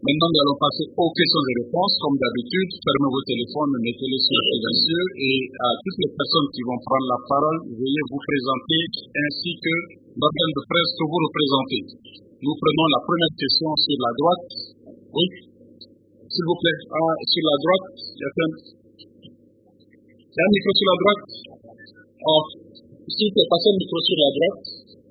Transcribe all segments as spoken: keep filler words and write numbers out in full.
Maintenant, nous allons passer aux questions et réponses. Comme d'habitude, fermez vos téléphones, mettez-les sur silencieux et à toutes les personnes qui vont prendre la parole, veuillez vous présenter ainsi que l'organe de presse que vous représentez. Nous prenons la première question sur la droite. Oui, s'il vous plaît. Ah, sur la droite, il y a un, il y a un micro sur la droite. Oh, s'il peut passer le micro sur la droite.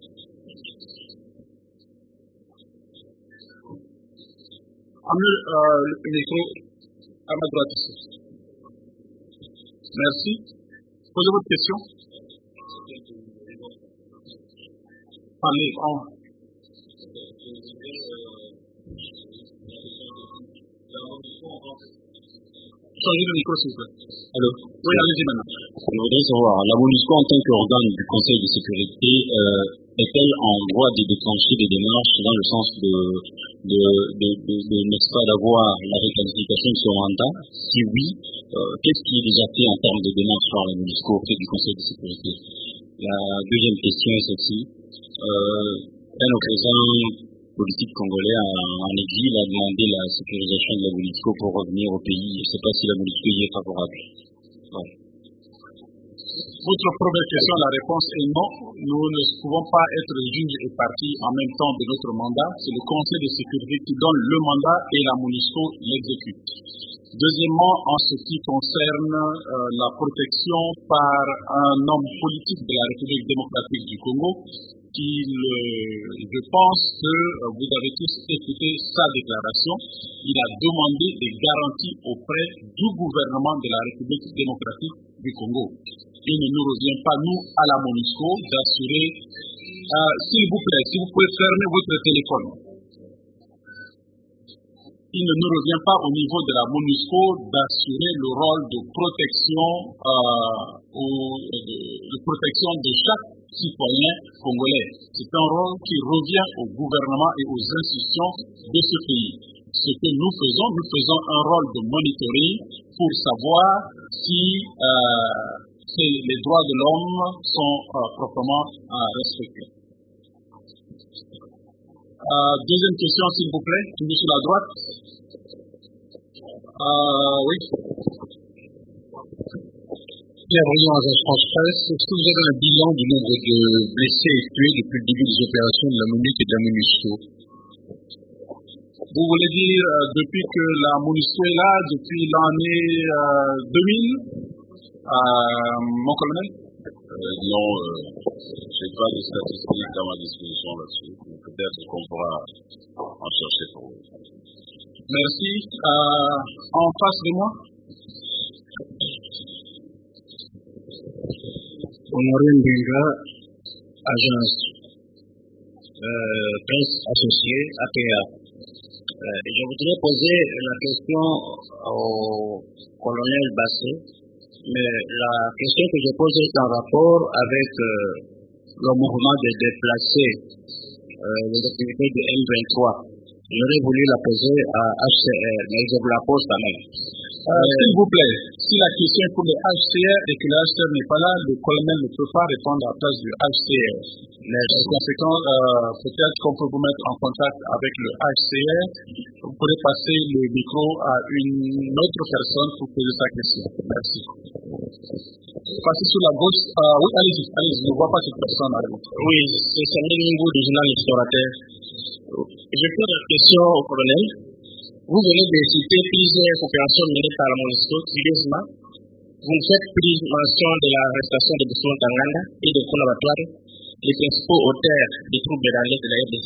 Amenez euh, le micro à ma droite ici. Merci. Posez votre question. Allez, on. Changez de micro, s'il vous plaît. Allô? Oui, allez-y maintenant. Je voudrais savoir, la MONUSCO en tant qu'organe du Conseil de sécurité, euh, est-elle en droit de déclencher des démarches dans le sens de, de, de, de, de n'est-ce pas, d'avoir la réqualification de son mandat? Si oui, euh, qu'est-ce qui est déjà fait en termes de démarches par la MONUSCO auprès du Conseil de sécurité? La deuxième question est celle-ci. Euh, un opposant politique congolais en exil a demandé la sécurisation de la MONUSCO pour revenir au pays. Je ne sais pas si la MONUSCO y est favorable. Ouais. Votre première question, la réponse est non. Nous ne pouvons pas être juge et partie en même temps de notre mandat. C'est le Conseil de sécurité qui donne le mandat et la MONUSCO l'exécute. Deuxièmement, en ce qui concerne euh, la protection par un homme politique de la République démocratique du Congo, qui, le, je pense que euh, vous avez tous écouté sa déclaration. Il a demandé des garanties auprès du gouvernement de la République démocratique du Congo. Il ne nous revient pas, nous, à la MONUSCO, d'assurer, euh, s'il vous plaît, si vous pouvez fermer votre téléphone. Il ne nous revient pas au niveau de la MONUSCO d'assurer le rôle de protection, euh, au, de, de protection de chaque citoyen congolais. C'est un rôle qui revient au gouvernement et aux institutions de ce pays. Ce que nous faisons, nous faisons un rôle de monitoring pour savoir si euh, les droits de l'homme sont euh, proprement euh, respectés. Euh, deuxième question, s'il vous plaît, toujours sur la droite. Euh, oui. Pierre Briand, Agence France Presse. Est-ce que vous avez un bilan du nombre de blessés et tués depuis le début des opérations de la MONUC et de la MONUSCO? Vous voulez dire euh, depuis que la MONUSCO est là, depuis l'année euh, deux mille, euh, mon colonel? euh, Non, euh, je n'ai pas de statistiques à ma disposition là-dessus. Peut-être qu'on pourra en chercher pour vous. Merci. Euh, en face de moi? Honoré Mbinga, agence euh, presse associée A P A. Euh, je voudrais poser la question au colonel Bassé, mais la question que je pose est en rapport avec euh, le mouvement de déplacer euh, les activités de M vingt-trois. J'aurais voulu la poser à H C R, mais je vous la pose quand même. Euh, S'il vous plaît, si la question est pour le H C R et que le H C R n'est pas là, le colonel ne peut pas répondre à la place du H C R. Mais par conséquent, euh, peut-être qu'on peut vous mettre en contact avec le H C R. Vous pourrez passer le micro à une autre personne pour poser sa question. Merci. Passez sur la gauche. Euh, oui, allez-y, allez-y, je ne vois pas cette personne. Oui, c'est Samuel Ningo du journal Explorateur. Je pose la question au colonel. Vous venez de citer plusieurs opérations menées par la MONUSCO, curieusement. Vous faites plus mention de l'arrestation de Boussouma Tanganda et de Konabatouare, les principaux auteurs des troubles dans l'est de la R D C.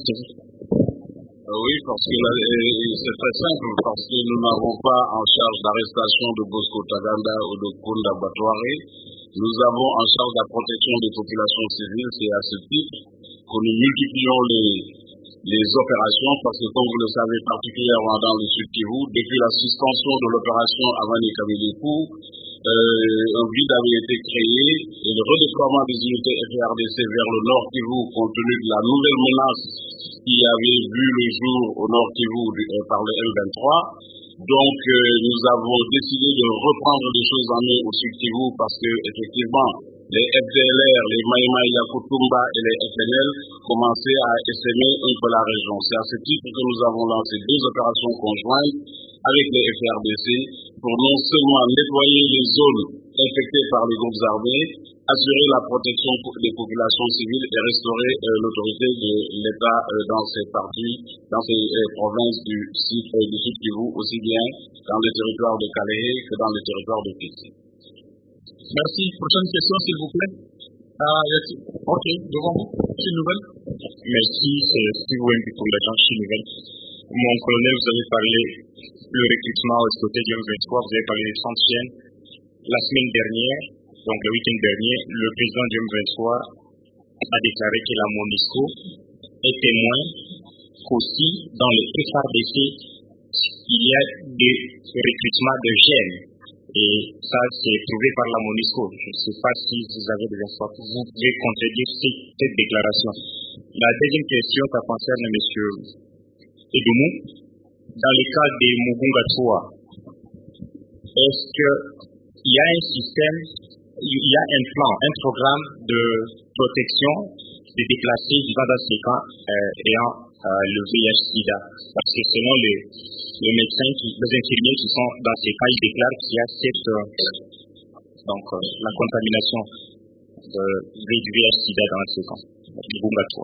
Oui, parce que euh, c'est très simple, parce que nous n'avons pas en charge l'arrestation de Bosco Taganda ou de Kunda Batouare. Nous avons en charge la protection des populations civiles. C'est à ce titre que nous multiplions les, les opérations, parce que comme vous le savez, particulièrement dans le Sud Kivu, depuis la suspension de l'opération Avani Kabilikou, euh, un vide avait été créé et le redéploiement des unités F A R D C vers le Nord Kivu, compte tenu de la nouvelle menace qui avait vu le jour au Nord Kivu euh, par le M vingt-trois. Donc euh, nous avons décidé de reprendre les choses en main au Sud Kivu parce que effectivement les F D L R, les Maïma Yakutumba et les F N L commençaient à essaimer un peu la région. C'est à ce titre que nous avons lancé deux opérations conjointes avec les F R D C pour non seulement nettoyer les zones infectées par les groupes armés, assurer la protection des populations civiles et restaurer euh, l'autorité de l'État euh, dans ces parties, dans ces euh, provinces du sud, euh, du sud Kivu, aussi bien dans les territoires de Calais que dans les territoires de Kiti. Merci. Prochaine question, s'il vous plaît. Ah, yes. Ok, devant vous. Chine Nouvelle. Merci, c'est Steve Wemby pour l'agence Chine Nouvelle. Mon colonel, vous avez parlé du recrutement au côté du M vingt-trois, vous avez parlé des trente chaînes. La semaine dernière, donc le week-end dernier, le président du M vingt-trois a déclaré que la MONUSCO est témoin qu'aussi dans les F R D C, il y a des recrutements de jeunes. Et ça, c'est prouvé par la MONUSCO. Je ne sais pas si vous avez des informations. Vous pouvez contredire cette déclaration. La deuxième question, ça concerne M. Edoumou. Dans le cas des Mugunga trois, est-ce qu'il y a un système, il y a un plan, un programme de protection des déplacés vivant dans ces camps euh, ayant euh, le V I H-Sida? Parce que selon les, les médecins, qui, les infirmiers qui sont dans ces cas, ils déclarent qu'il y a cette, euh, donc, euh, la contamination de, du V I H-Sida dans ces camps. Mugunga trois.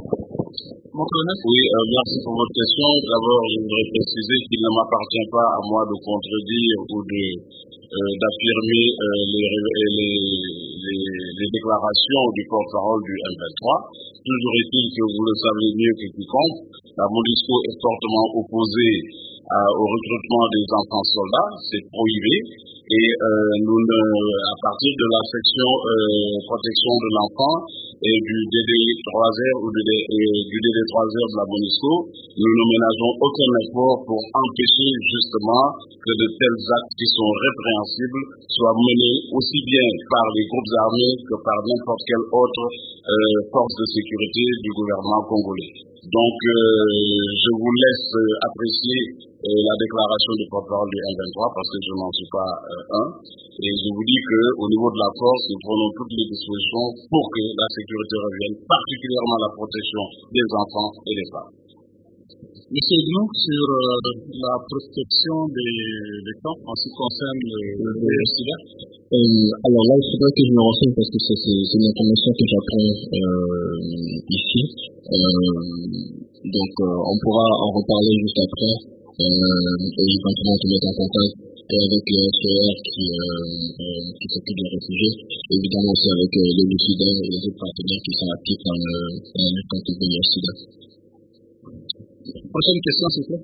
Oui, euh, merci pour votre question. D'abord, je voudrais préciser qu'il ne m'appartient pas à moi de contredire ou de euh, d'affirmer euh, les, les, les, les déclarations du porte-parole du M vingt-trois. Toujours est-il que vous le savez mieux que quiconque, la MONUSCO est fortement opposée à, au recrutement des enfants soldats, c'est prohibé. Et euh, nous, ne, à partir de la section euh, protection de l'enfant et du D D trois R ou du, du D D trois R de la MONUSCO, nous ne ménageons aucun effort pour empêcher justement que de tels actes qui sont répréhensibles soient menés aussi bien par les groupes armés que par n'importe quelle autre euh, force de sécurité du gouvernement congolais. Donc, euh, je vous laisse euh, apprécier euh, la déclaration du porte-parole du M vingt-trois parce que je n'en suis pas euh, un. Et je vous dis qu'au niveau de la force, nous prenons toutes les dispositions pour que la sécurité revienne, particulièrement la protection des enfants et des femmes. Monsieur Edmond, sur euh, la protection des, des camps en ce qui concerne le, le V I H-Sida. Euh, alors là, il faudrait que je me renseigne parce que c'est, c'est, c'est une information que j'apprends euh, ici. Euh, donc, euh, on pourra en reparler juste après euh, et éventuellement te mettre en contact avec le F C R qui, euh, euh, qui s'occupe des réfugiés, évidemment aussi avec euh, le Lucida et les autres partenaires qui sont actifs dans le, dans le camp du V I H-Sida. Prochaine question, s'il vous plaît.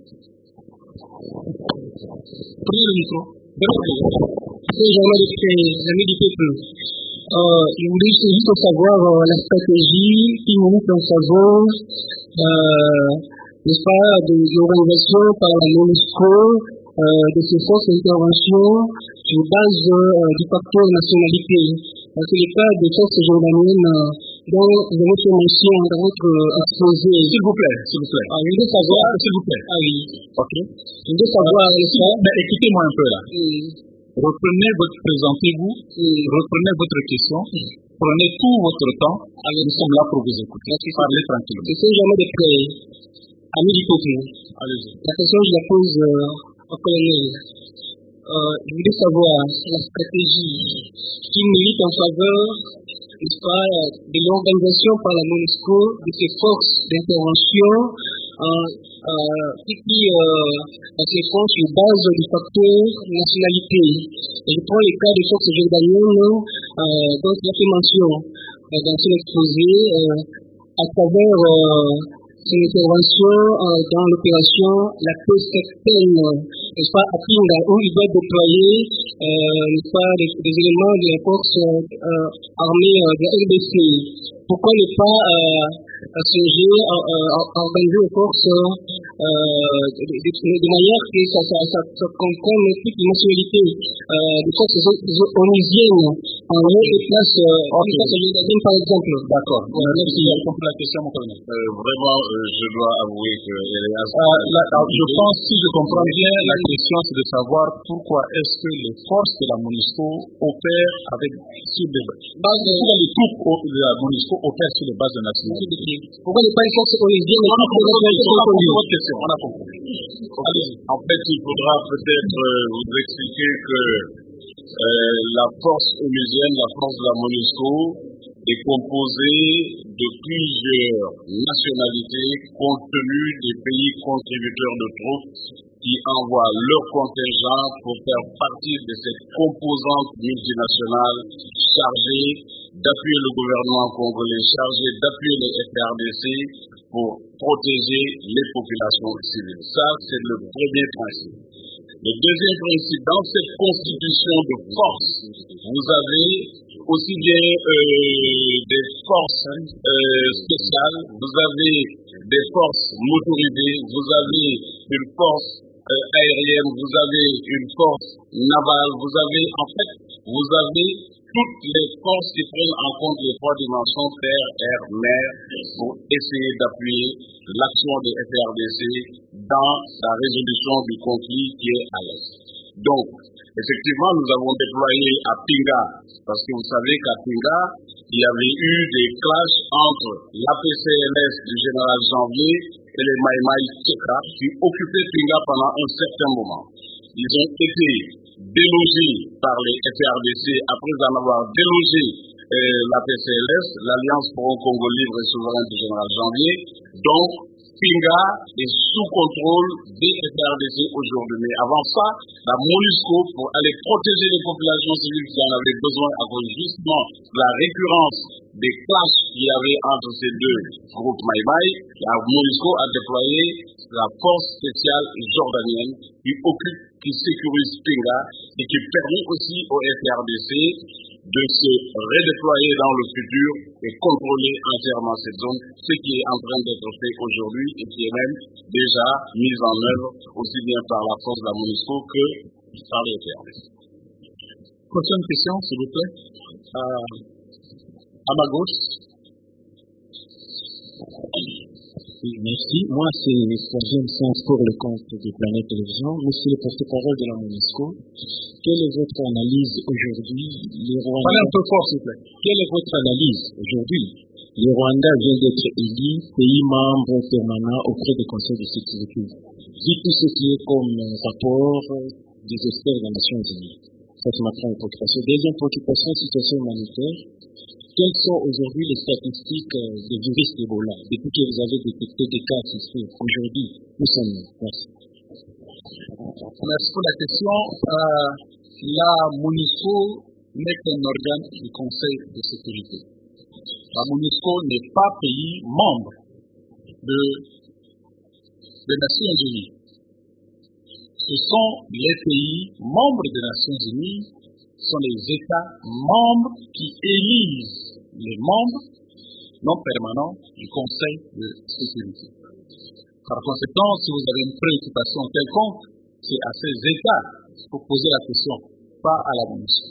Prenez le micro. C'est Jean-Marie Desprez, l'ami du peuple. Euh, je voulais juste savoir euh, la stratégie qui nous en faveur, euh, n'est-ce pas, de l'organisation par la MONUSCO euh, de ces forces d'intervention sur base euh, du facteur nationalité. Parce que les cas des forces jordaniennes euh, dont vous avez fait mention dans votre euh, exposé. S'il vous plaît, s'il vous plaît. Ah, je voulais savoir. S'il vous plaît. Ah oui. Ok. Je voulais savoir, n'est-ce pas? Mais écoutez-moi un peu là. Mm. Reprenez votre, présentez-vous, mm. reprenez votre question, mm. prenez tout votre temps, allez, nous sommes là pour vous écouter. Parlez tranquillement. C'est Jean-Marie Desprez, ami du peuple. Allez-y. La question, je la pose euh, au colonel. Euh, je voulais savoir la stratégie qui milite en faveur, n'est-ce pas, de l'organisation par la MONUSCO de ces forces d'intervention euh, euh, qui euh, se font sur base du facteur nationalité. Et je prends le cas des forces jordaniennes euh, dont il a fait mention euh, dans son exposé euh, à travers euh, son intervention euh, dans l'opération La Paix Certaine, n'est-ce pas, à Pinga, où il doit déployer euh, n'est-ce pas, des, des éléments de la force euh, armée euh, de la R D C. Pourquoi ne pas euh, siéger, organiser aux forces euh, de, de, de manière que ça, ça, ça, ça comprenne toutes les nationalités euh, des forces onusiennes en lieu et place euh, okay. place jordanien par exemple. D'accord. Ouais, merci. J'ai compris la question, mon colonel. Euh, vraiment, euh, je dois avouer que euh, la, je pense, si je comprends bien, la question c'est de savoir pourquoi est-ce que les forces de la MONUSCO opèrent avec sur des bases de les troupes de la MONUSCO opèrent sur les bases de nationalité. Pourquoi ne pas une force onusienne? On a compris votre question. On a compris. En fait, il faudra peut-être euh, vous expliquer que euh, la force onusienne, la force de la MONUSCO, est composée de plusieurs nationalités compte tenu des pays contributeurs de troupes qui envoient leur contingent pour faire partie de cette composante multinationale chargée d'appuyer le gouvernement congolais, chargée d'appuyer les F R D C pour protéger les populations civiles. Ça, c'est le premier principe. Le deuxième principe, dans cette constitution de force, vous avez aussi bien euh, des forces euh, spéciales, vous avez des forces motorisées, vous avez une force euh, aérienne, vous avez une force navale, vous avez en fait, vous avez toutes les forces qui prennent en compte les trois dimensions, terre, air, mer, pour essayer d'appuyer l'action des F R D C dans la résolution du conflit qui est à l'est. Donc, effectivement, nous avons déployé à Pinga, parce que vous savez qu'à Pinga, il y avait eu des clashs entre l'A P C L S du général Janvier et les Mai Mai Tcheka qui occupaient Pinga pendant un certain moment. Ils ont été délogés par les F R D C après en avoir délogé euh, l'A P C L S, l'Alliance pour un Congo libre et souverain du général Janvier. Donc, Pinga est sous contrôle des F R D C aujourd'hui. Mais avant ça, la MONUSCO, pour aller protéger les populations civiles qui en avaient besoin à cause justement de la récurrence des clashs qu'il y avait entre ces deux groupes Maïmaï, la MONUSCO a déployé la force spéciale jordanienne qui occupe, qui sécurise Pinga et qui permet aussi au F R D C de se redéployer dans le futur et contrôler entièrement cette zone, ce qui est en train d'être fait aujourd'hui et qui est même déjà mis en œuvre aussi bien par la force de la MONUSCO que par les F R D C. Prochaine question, s'il vous plaît. Euh, à ma gauche. Oui, merci. Moi, c'est Sergent Sens pour le compte de Planète Télévision. Monsieur le porte-parole de la MONUSCO, quelle est votre analyse aujourd'hui? Les Rwandais... Parlez un peu fort, s'il vous plaît. Quelle est votre analyse aujourd'hui? Le Rwanda vient d'être élu pays membre permanent auprès du Conseil de sécurité. Vu tout ce qui est comme rapport des experts des Nations Unies. Ça, c'est ma première préoccupation. Deuxième préoccupation, situation humanitaire. Quelles sont aujourd'hui les statistiques de virus d'Ebola depuis que vous avez détecté des cas suspects aujourd'hui? Où sommes-nous? Merci. Merci pour la question. Euh, la MONUSCO n'est qu'un organe du Conseil de sécurité. La MONUSCO n'est pas pays membre de, des Nations Unies. Ce sont les pays membres des Nations Unies, ce sont les États membres qui élisent les membres non permanents du Conseil de sécurité. Par conséquent, si vous avez une préoccupation quelconque, c'est à ces États qu'il faut poser la question, pas à la MONUSCO.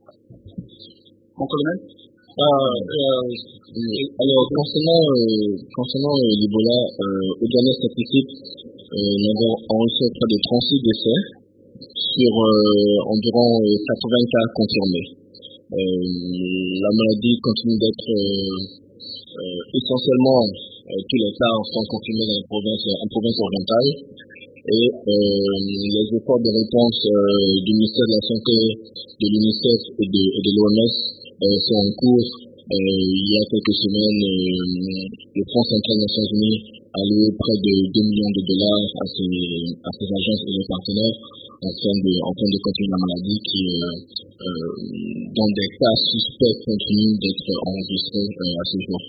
Mon colonel euh, euh, Alors, concernant, euh, concernant euh, l'Ebola, euh, aux dernières statistiques, euh, nous avons enregistré près de trente-six décès sur euh, environ euh, quatre-vingts cas confirmés. Euh, la maladie continue d'être euh, euh, essentiellement, euh, tous les cas sont confirmés dans les provinces, en province orientale. Et euh, les efforts de réponse euh, du ministère de la Santé, de l'UNICEF et de, et de l'O M S euh, sont en cours. Euh, il y a quelques semaines, euh, le Fonds central des Nations Unies a alloué près de deux millions de dollars à ces, à ces agences et leurs partenaires en train de, en train de contenir la maladie qui, euh, euh, dans des cas suspects, continuent d'être enregistrés euh, à ce jour.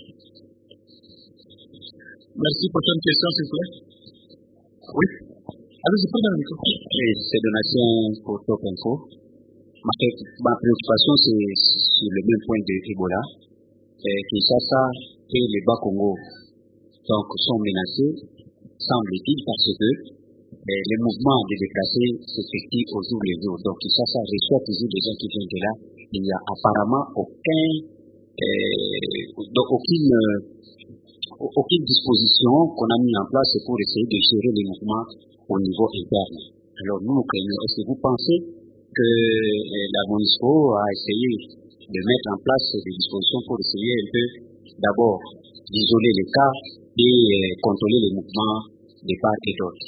Merci. Prochaine question, s'il vous plaît. Oui. Allez-y, prenez le micro. C'est Donatien pour Top Info. Ma, ma préoccupation, c'est sur le même point de Ebola. Kinshasa et le Bas-Congo donc, sont menacés, semble-t-il, parce que eh, les mouvements des déplacés s'effectuent au jour le jour. Donc, ça, ça reçoit toujours des gens qui viennent de là. Il n'y a apparemment aucun, eh, donc aucune, euh, aucune disposition qu'on a mis en place pour essayer de gérer les mouvements au niveau interne. Alors, nous, nous craignons. Est-ce que vous pensez que eh, la MONUSCO a essayé de mettre en place des dispositions pour essayer un peu, d'abord, d'isoler les cas et euh, contrôler les mouvements de part et d'autre?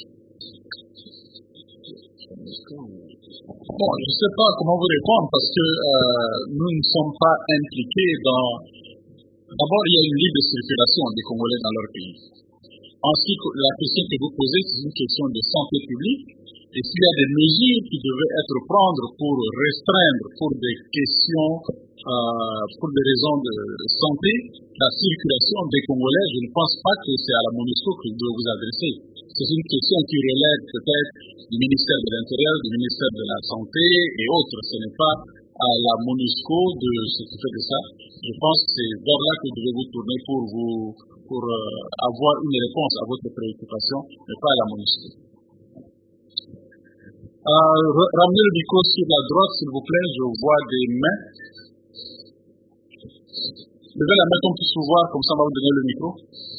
Bon, je ne sais pas comment vous répondre parce que euh, nous ne sommes pas impliqués dans... D'abord, il y a une libre circulation des Congolais dans leur pays. Ensuite, la question que vous posez, c'est une question de santé publique. Et s'il y a des mesures qui devaient être prises pour restreindre, pour des questions, euh, pour des raisons de santé, la circulation des Congolais, je ne pense pas que c'est à la MONUSCO que je dois vous adresser. C'est une question qui relève peut-être du ministère de l'Intérieur, du ministère de la Santé et autres. Ce n'est pas à la MONUSCO de s'occuper de ça. Je pense que c'est vers là que vous devez vous tourner pour, vous, pour euh, avoir une réponse à votre préoccupation, mais pas à la MONUSCO. Euh, ramenez le micro sur la droite, s'il vous plaît. Je vois des mains. Levez la main qu'on puisse vous voir, comme ça on va vous donner le micro.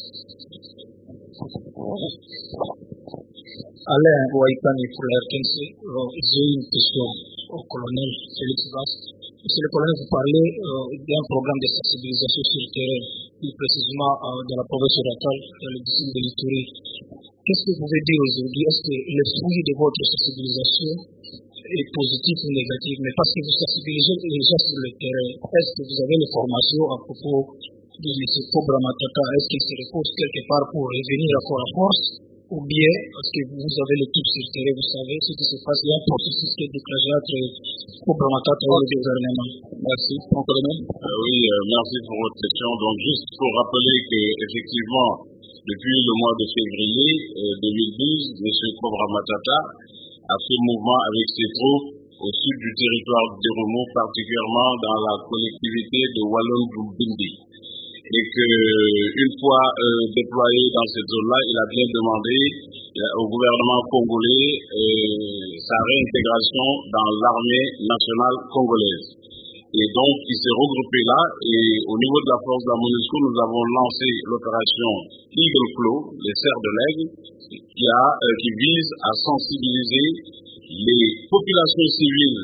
Alain Waïpani pour la R T N C. J'ai une question au colonel Félix Bass. Monsieur le colonel, vous parlez euh, d'un programme de sensibilisation sur le terrain, plus précisément euh, dans la province orientale, dans le district de l'Ituri. Qu'est-ce que vous pouvez dire aujourd'hui? Est-ce que le fruit de votre sensibilisation est positif ou négatif? Mais parce que vous sensibilisez les gens sur le terrain, est-ce que vous avez des formations à propos de M. Cobra Matata? Est-ce qu'il se repose quelque part pour revenir à la force? Ou bien, parce que vous avez l'équipe sur le terrain, vous savez ce qui se passe, il y a un processus qui est déclenché entre Cobra Matata et le gouvernement. Merci. Mon colonel. Euh, oui, euh, merci pour votre question. Donc, juste pour rappeler que, effectivement, depuis le mois de février euh, deux mille douze, M. Cobra Matata a fait mouvement avec ses troupes au sud du territoire de Remo, particulièrement dans la collectivité de Wallon-Djoumbindi. Et qu'une fois euh, déployé dans cette zone-là, il a bien demandé euh, au gouvernement congolais euh, sa réintégration dans l'armée nationale congolaise. Et donc, il s'est regroupé là, et au niveau de la force de la MONUSCO, nous avons lancé l'opération Eagle Claw, les serres de l'aigle, qui, a, euh, qui vise à sensibiliser les populations civiles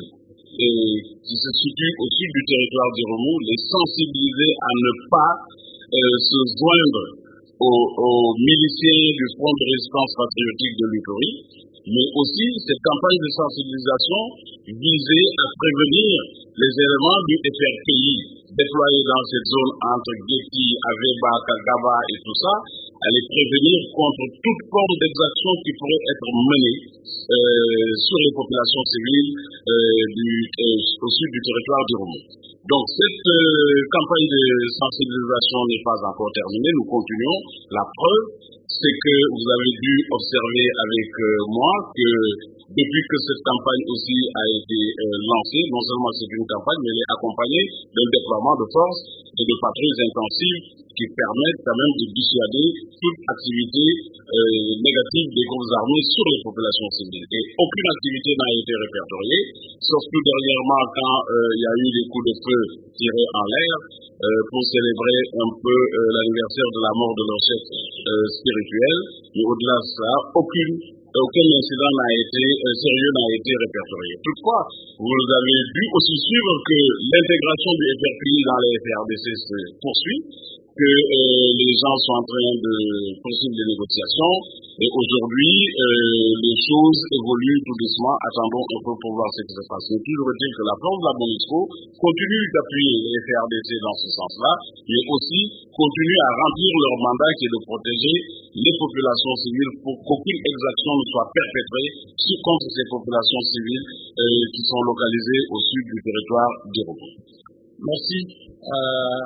et qui se situent au sud du territoire du Remo, les sensibiliser à ne pas euh, se joindre aux, aux miliciens du Front de résistance patriotique de l'Ituri, mais aussi cette campagne de sensibilisation visait à prévenir les éléments du F R P I déployés dans cette zone entre Geti, Aveba, Kagaba et tout ça, à les prévenir contre toute forme d'exaction qui pourrait être menée euh, sur les populations civiles euh, du, euh, au sud du territoire du Remo. Donc cette euh, campagne de sensibilisation n'est pas encore terminée, nous continuons. La preuve, c'est que vous avez dû observer avec euh, moi que depuis que cette campagne aussi a été euh, lancée, non seulement c'est une campagne, mais elle est accompagnée d'un déploiement de forces et de patrouilles intensives qui permettent quand même de dissuader toute activité euh, négative des groupes armés sur les populations civiles. Et aucune activité n'a été répertoriée, sauf tout dernièrement quand euh, il y a eu des coups de feu tirés en l'air euh, pour célébrer un peu euh, l'anniversaire de la mort de leur chef euh, spirituel. Mais au-delà de ça, aucune aucun incident n'a été euh, sérieux n'a été répertorié. Toutefois, vous avez dû aussi suivre que l'intégration du F R P I dans les F R D C se poursuit, que euh, les gens sont en train de poursuivre des négociations, et aujourd'hui, euh, les choses évoluent tout doucement. Attendons un peu pour voir ce qui se passe. Mais toujours est-il que la force de la MONUSCO continue d'appuyer les F R D C dans ce sens-là, mais aussi continue à remplir leur mandat qui est de protéger les populations civiles pour qu'aucune exaction ne soit perpétrée contre ces populations civiles euh, qui sont localisées au sud du territoire d'Irobo. Merci. Euh...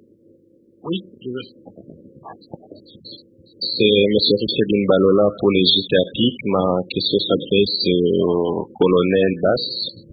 Oui, je veux. C'est M. Richard Balola pour les J T A P I C. Ma question s'adresse au colonel Bass.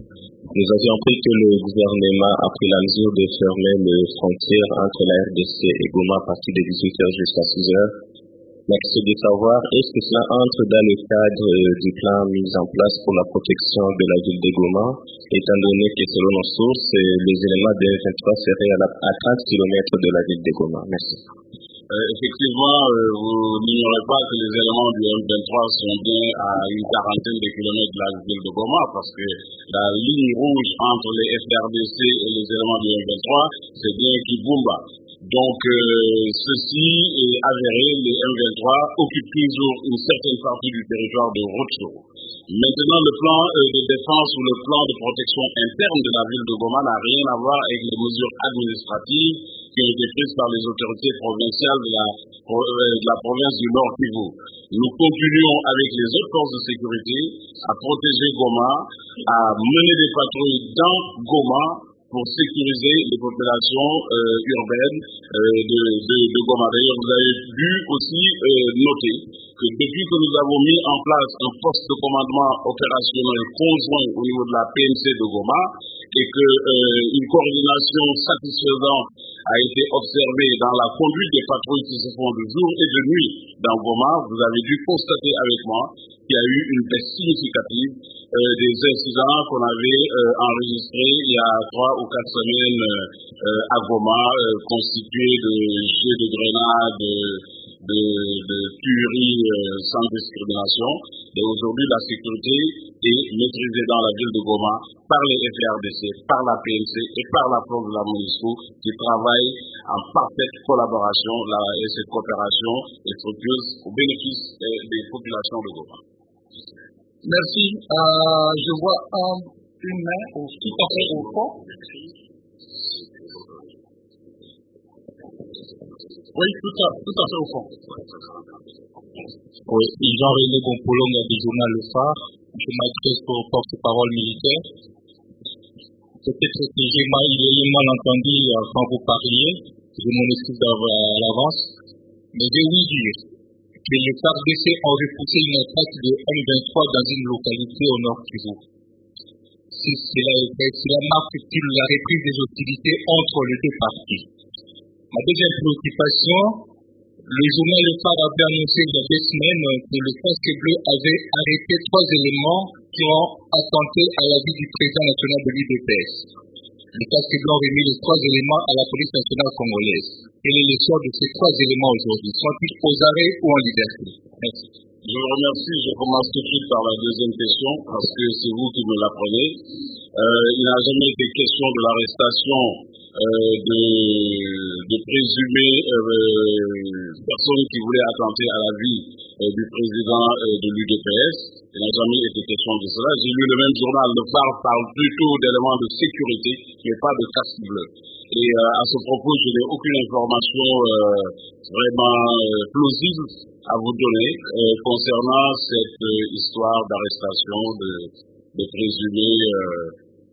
Nous avions appris que le gouvernement a pris la mesure de fermer les frontières entre la R D C et Goma à partir de dix-huit heures jusqu'à six heures. La question de savoir, est-ce que cela entre dans le cadre euh, du plan mis en place pour la protection de la ville de Goma, étant donné que selon nos sources, euh, les éléments de M vingt-trois seraient à, la, à trente kilomètres de la ville de Goma. Merci. Euh, effectivement, euh, vous n'ignorez pas que les éléments du M vingt-trois sont bien à une quarantaine de kilomètres de la ville de Goma, parce que la ligne rouge entre les F R D C et les éléments du M vingt-trois, c'est bien Kibumba. Donc, euh, ceci est avéré, les M vingt-trois occupent toujours une certaine partie du territoire de Rutshuru. Maintenant, le plan euh, de défense ou le plan de protection interne de la ville de Goma n'a rien à voir avec les mesures administratives qui ont été prises par les autorités provinciales de la, euh, de la province du Nord Kivu. Nous continuons avec les autres forces de sécurité à protéger Goma, à mener des patrouilles dans Goma pour sécuriser les populations euh, urbaines euh, de, de, de Goma. D'ailleurs, vous avez dû aussi euh, noter que depuis que nous avons mis en place un poste de commandement opérationnel conjoint au niveau de la P M C de Goma et que euh, une coordination satisfaisante a été observée dans la conduite des patrouilles qui se font de jour et de nuit dans Goma, vous avez dû constater avec moi qu'il y a eu une baisse significative euh, des incidents qu'on avait euh, enregistrés il y a trois ou quatre semaines euh, à Goma, euh, constitués de jets de grenades, de, de tueries euh, sans discrimination. Et aujourd'hui, la sécurité est maîtrisée dans la ville de Goma par les F R D C, par la P M C et par la force de la MONUSCO qui travaillent en parfaite collaboration. Là, et cette coopération est fructueuse au bénéfice euh, des populations de Goma. Merci. Euh, je vois un, une main au, tout à fait au fond. Oui, tout à, tout à fait au fond. Oui, Jean René Gompolong du journal Le Phare. Je m'adresse au porte-parole militaire. Peut-être que j'ai mal, mal entendu quand vous parliez. Je m'en excuse à l'avance. Mais je vais vous dire que les F A R D C ont repoussé une attaque de M vingt-trois dans une localité au nord Kivu. Cela marque la reprise des hostilités entre les deux parties. Ma deuxième préoccupation, le journal Le Phare avait annoncé il y a deux semaines que le casque bleu avait arrêté trois éléments qui ont attenté à la vie du président national de l'U D P S. Le casque blanc a remis les trois éléments à la police nationale congolaise. Quel est le sort de ces trois éléments aujourd'hui? Sont-ils aux arrêts ou en liberté? Merci. Je vous remercie. Je commence tout de suite par la deuxième question parce que c'est vous qui me l'apprenez. Euh, il n'a jamais été question de l'arrestation euh, de, de présumées euh, personnes qui voulaient attenter à la vie euh, du président euh, de l'U D P S. Il n'a jamais été question de cela. J'ai lu le même journal, Le Phare parle plutôt d'éléments de sécurité, mais pas de casque bleu. Et euh, à ce propos, je n'ai aucune information euh, vraiment euh, plausible à vous donner euh, concernant cette euh, histoire d'arrestation de, de présumés euh,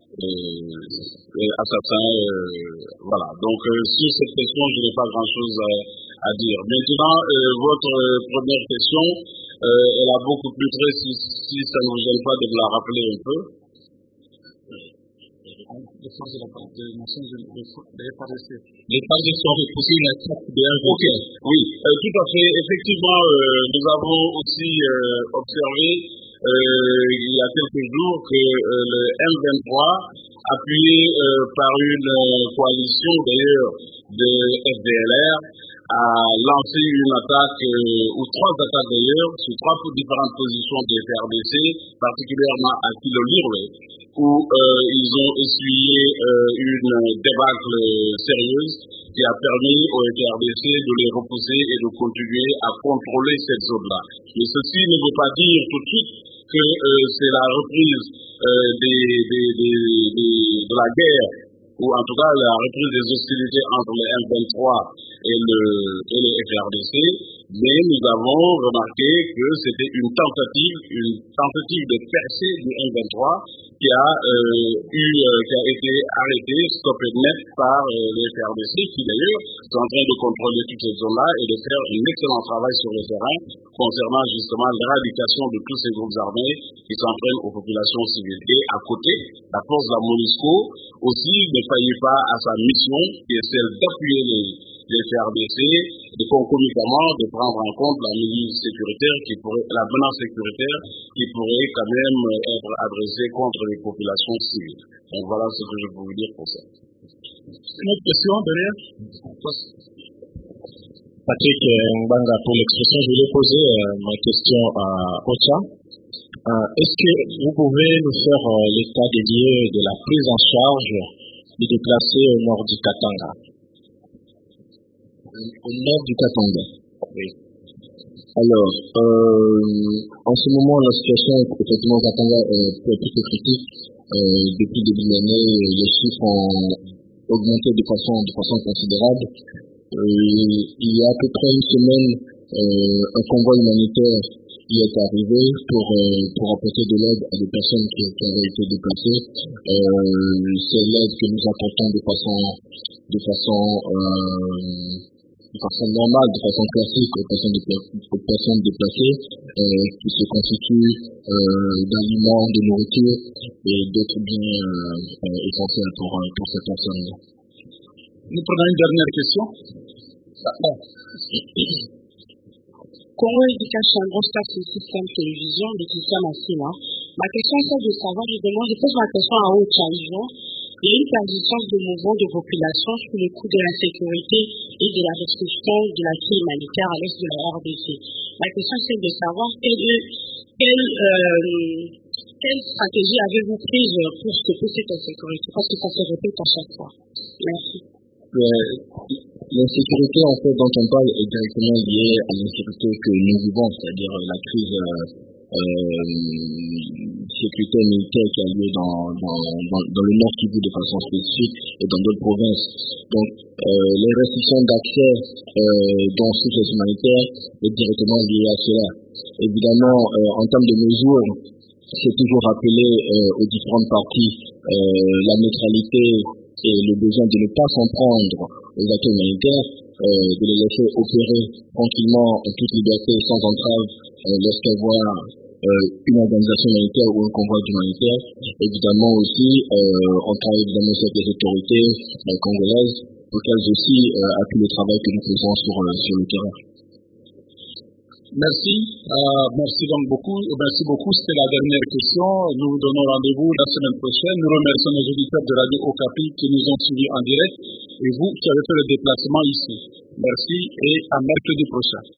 euh, assassins. Euh, voilà. Donc, euh, sur cette question, je n'ai pas grand-chose à, à dire. Maintenant, euh, votre euh, première question, euh, elle a beaucoup plus près, si, si ça ne vous gêne pas de me la rappeler un peu. Les forces de la part de Nations Unies, les F A R D C. Les F A R D C ont repoussé une attaque de un Ok, oui, euh, tout à fait. Effectivement, euh, nous avons aussi euh, observé euh, il y a quelques jours que euh, le M vingt-trois, appuyé euh, par une euh, coalition d'ailleurs de F D L R, a lancé une attaque, euh, ou trois attaques d'ailleurs, sur trois différentes positions des F R D C, particulièrement à Kilolirwe, où euh, ils ont essuyé euh, une débâcle sérieuse qui a permis au F R D C de les repousser et de continuer à contrôler cette zone-là. Mais ceci ne veut pas dire tout de suite que euh, c'est la reprise euh, des, des, des, des, de la guerre ou en tout cas la reprise des hostilités entre le M vingt-trois et le, et le F R D C, mais nous avons remarqué que c'était une tentative, une tentative de percée du M vingt-trois qui a euh, eu, euh, qui a été arrêté, stoppé net par euh, le F R D C, qui d'ailleurs est en train de contrôler toutes ces zones-là et de faire un excellent travail sur le terrain concernant justement l'éradication de tous ces groupes armés qui s'en prennent aux populations civiles. Et à côté, la force de la MONUSCO aussi ne faillit pas à sa mission, qui est celle d'appuyer les, les F R D C, de concomitamment de prendre en compte la milice sécuritaire, qui pourrait, la menace sécuritaire qui pourrait quand même être adressée contre les populations civiles. Donc voilà ce que je peux vous dire pour ça. Une autre question derrière? Patrick Mbanga, pour l'expression, je voulais poser euh, ma question à Ocha. Euh, Est-ce que vous pouvez nous faire euh, l'état dédié de la prise en charge des déplacés au nord du Katanga? Au nord du Katanga. Oui. Alors, euh, en ce moment, la situation effectivement au Katanga est plutôt critique. Euh, depuis le début de l'année, les chiffres ont augmenté de façon, de façon considérable. Euh, il y a à peu près une semaine, euh, un convoi humanitaire qui est arrivé pour, euh, pour apporter de l'aide à des personnes qui, qui avaient été déplacées. Euh, c'est l'aide que nous apportons de façon, de façon, euh, de façon normale, de façon classique aux personnes, dépla- aux personnes déplacées, euh, qui se constituent euh, d'aliments, de nourriture et d'autres biens euh, euh, essentiels pour, pour ces personnes-là. Nous prenons une dernière question. Bon. Congo Education Broadcast System Télévision de Christian Massina. Ma question c'est de savoir, je demande, je pose ma question à haut challenge. Il y a une persistance de mouvements de population sous le coup de la sécurité et de la restriction de la crise humanitaire à l'est de la R D C. Ma question c'est de savoir quelle, quelle, euh, quelle stratégie avez-vous prise pour stopper cette insécurité, parce que ça se répète à chaque fois. Merci. L'insécurité en fait dont on parle est directement liée à l'insécurité que nous vivons, c'est-à-dire la crise euh, euh, sécurité militaire qui a lieu dans, dans, dans, dans le Nord Kivu de façon spécifique et dans d'autres provinces. Donc euh, les restrictions d'accès euh, dans ce service humanitaire est directement liée à cela. Évidemment, euh, en termes de mesures, c'est toujours rappelé euh, aux différentes parties euh, la neutralité et le besoin de ne pas s'en prendre aux acteurs humanitaires, euh, de les laisser opérer tranquillement en toute liberté, sans entrave, euh, lorsqu'elles voient euh, une organisation humanitaire ou un convoi humanitaire. Évidemment aussi, euh, on travaille évidemment avec les autorités euh, congolaises, auxquelles aussi euh, appuie le travail que nous faisons sur, euh, sur le terrain. Merci. Euh, merci donc beaucoup. Merci beaucoup. C'était la dernière question. Nous vous donnons rendez-vous la semaine prochaine. Nous remercions nos auditeurs de Radio Okapi qui nous ont suivis en direct et vous qui avez fait le déplacement ici. Merci et à mercredi prochain.